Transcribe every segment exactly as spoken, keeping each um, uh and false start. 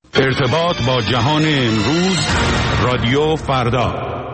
ارتباط با جهان امروز، رادیو فردا.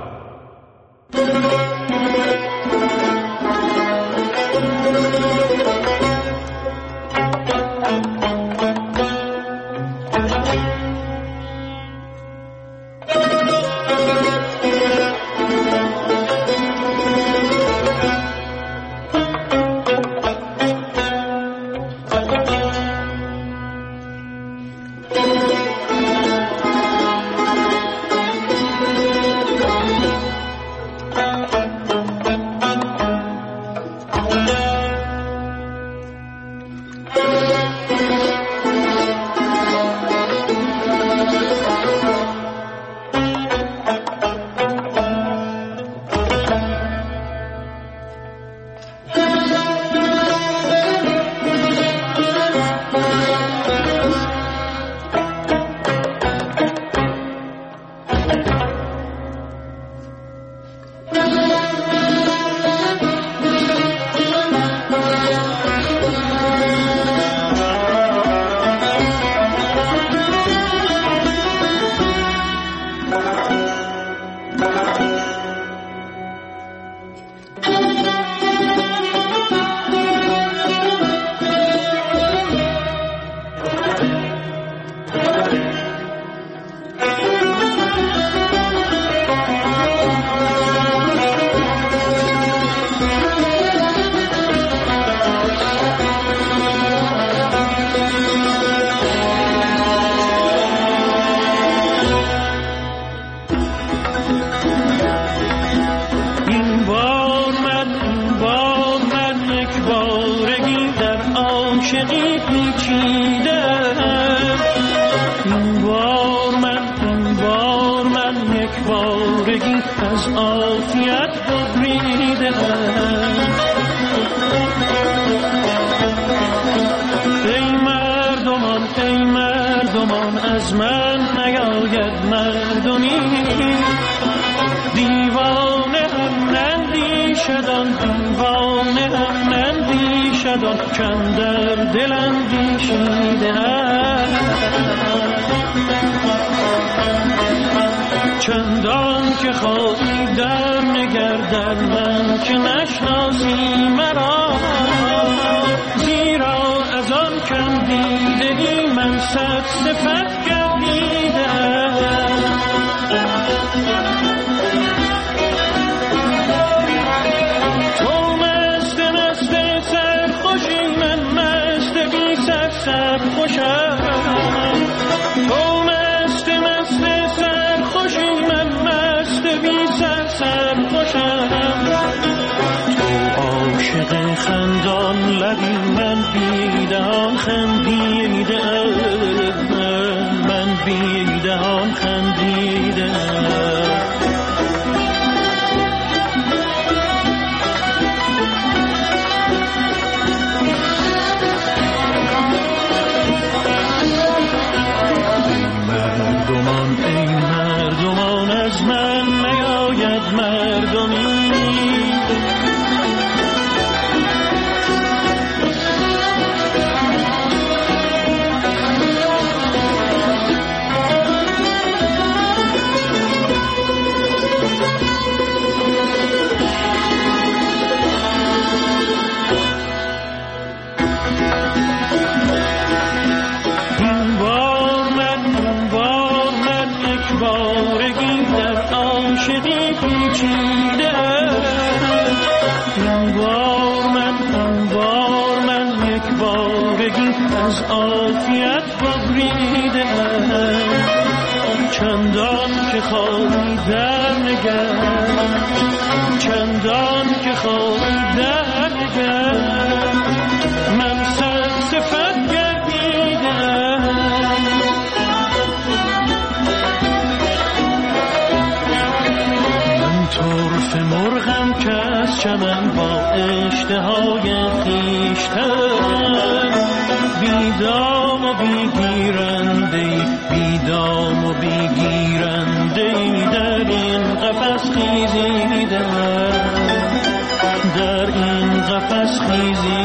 در این قفس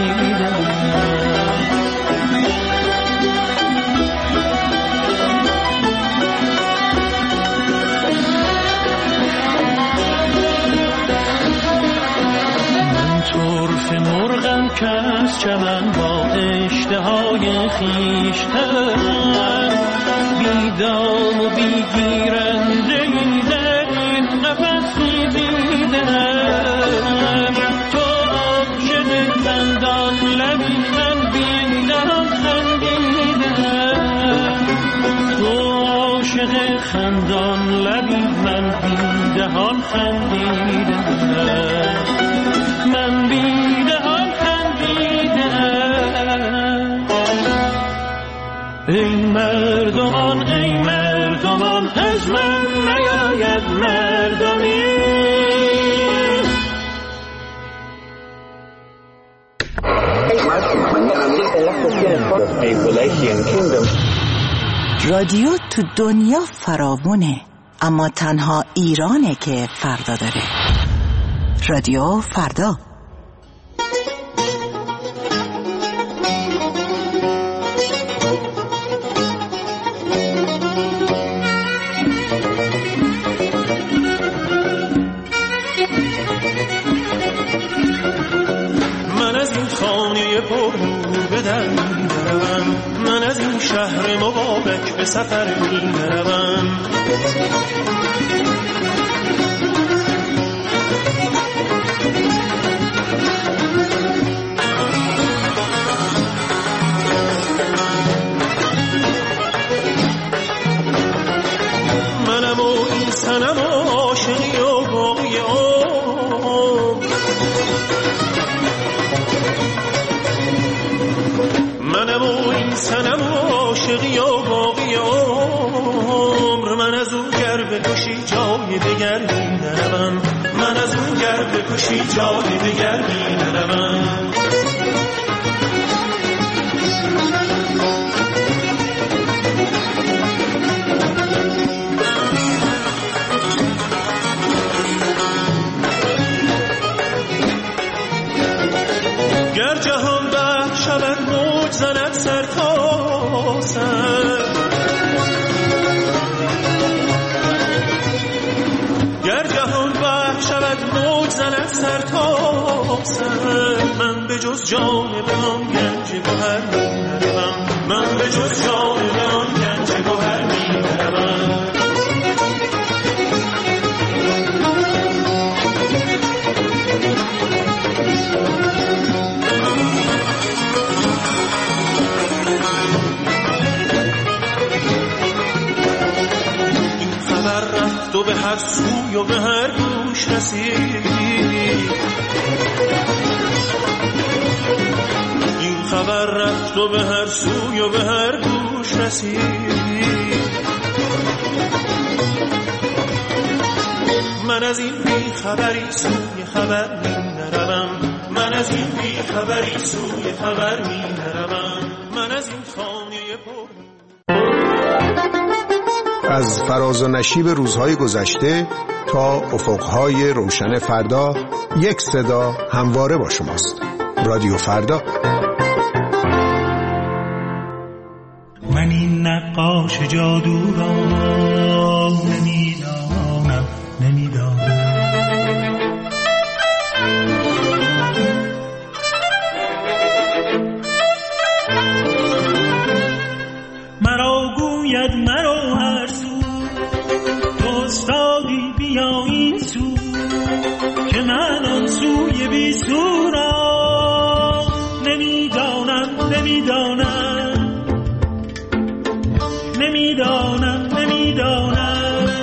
خیزیدم. که از چمن با اشتهای خویشتن بیدام و بیگیرنده در این قفس خیزیدم. تو عاشق خندان لبی من بیدم خندیدم. تو عاشق خندان لبی من بیدم خندیدم. من بیدم خندیدم. ای مردمان ای مردمان از من نیاید مردمی. رادیو تو دنیا فراوونه، اما تنها ایرانه که فردا داره. رادیو فردا. من از این خانه پر به در می‌روم، من از این شهر مبارک به سفر می‌روم. منم و این سنم و عاشقی و باقی عمر. منم و این سنم و عاشقی و باقی عمر. من از اون گر بکشی جای دگر می نروم. من از اون گر بکشی جای دگر می نروم. گر جهان بحر شود موج زند سر تا سر. گر جهان بحر شود موج زند سر تا سر. من به جز جان به آن گنج گوهر می نروم. من به جز جان به آن گنج گوهر می نروم. تو به هر سوی و به هر گوش رسید. این خبر رفت و به هر سوی و به هر گوش رسید. من از این بی خبری سوی خبر می نروم. من از این بی خبری سوی خبر می نروم. من از این خانه پر. از فراز و نشیب روزهای گذشته تا افقهای روشن فردا، یک صدا همواره با شماست. رادیو فردا. من این نقاش جادو را نمیدانم نمیدانم. مرا گوید مرا هر سو تو استادی بیا این سو که من آن سوی بی سو را نمیدانم نمیدانم نمیدانم نمیدانم.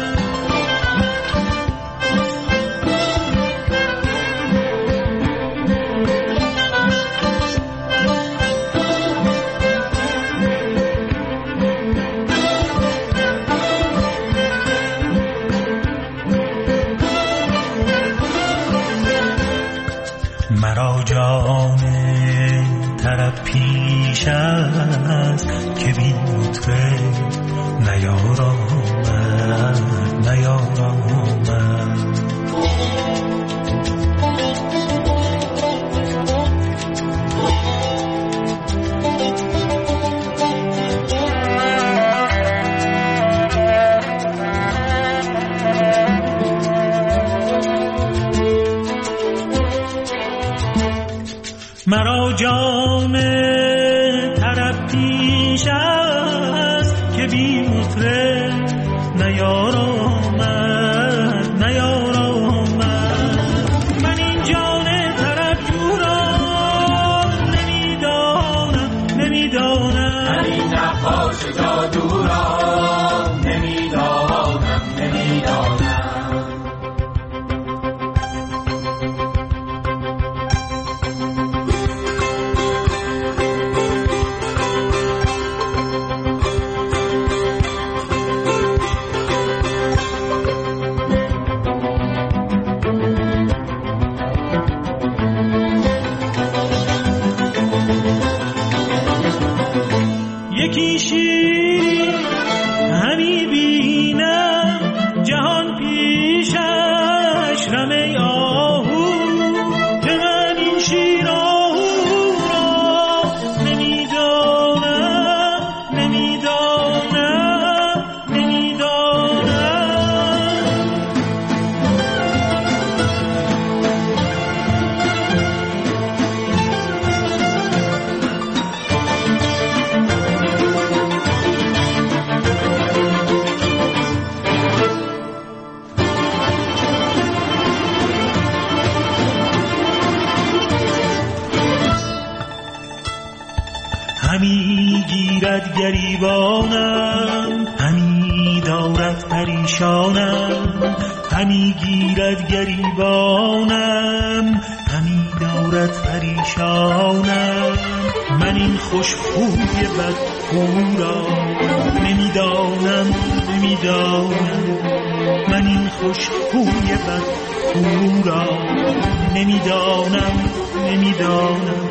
مرا جان طرب پیش است که بی لطفه نیارامد. جام طرب پیش است که بی مطرب نیار آمد نیار آمد. من این جان طرب جورا نمیدانم نمیدانم، من این نقاش جادو را نمیدانم نمیدانم. همی گیرد گریبانم، همی دارد پریشانم، همی گیرد گریبانم، همی دارد پریشانم. من این خوش خوی بدخو را نمیدانم نمیدانم، من این خوش خوی بدخو را نمیدانم نمیدانم.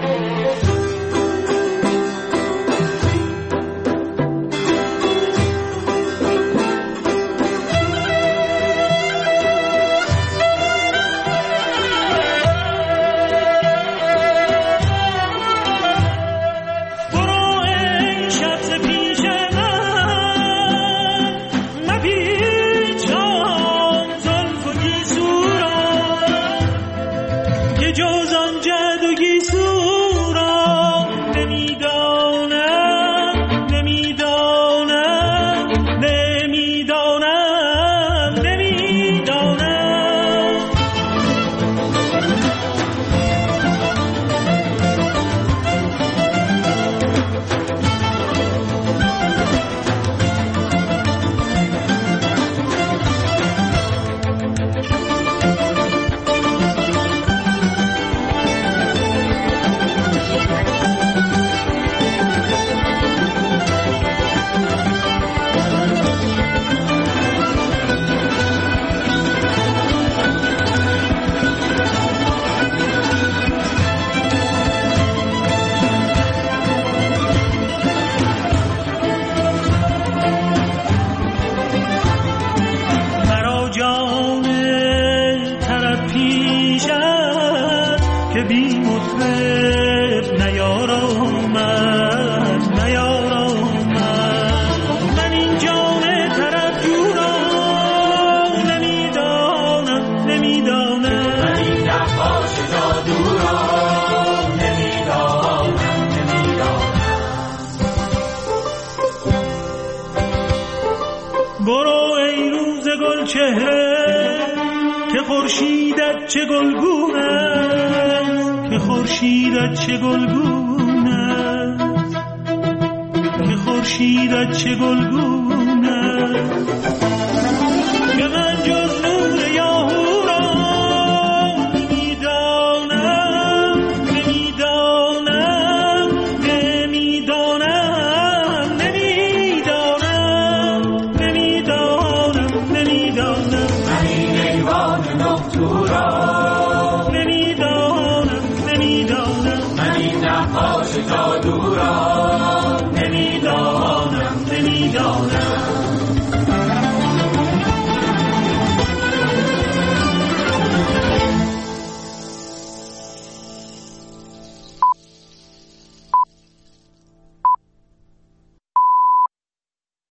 که خورشیدت چه گلگون است، که خورشیدت چه گلگون است، که خورشیدت چه گلگون است. که من جز نور یاهو را نمیدانم نمیدانم نمیدانم نمیدانم نمیدانم نمیدانم. من این ایوان نقطو را نمیدانم نمیدانم، من این نقاش جادو را نمیدانم نمیدانم.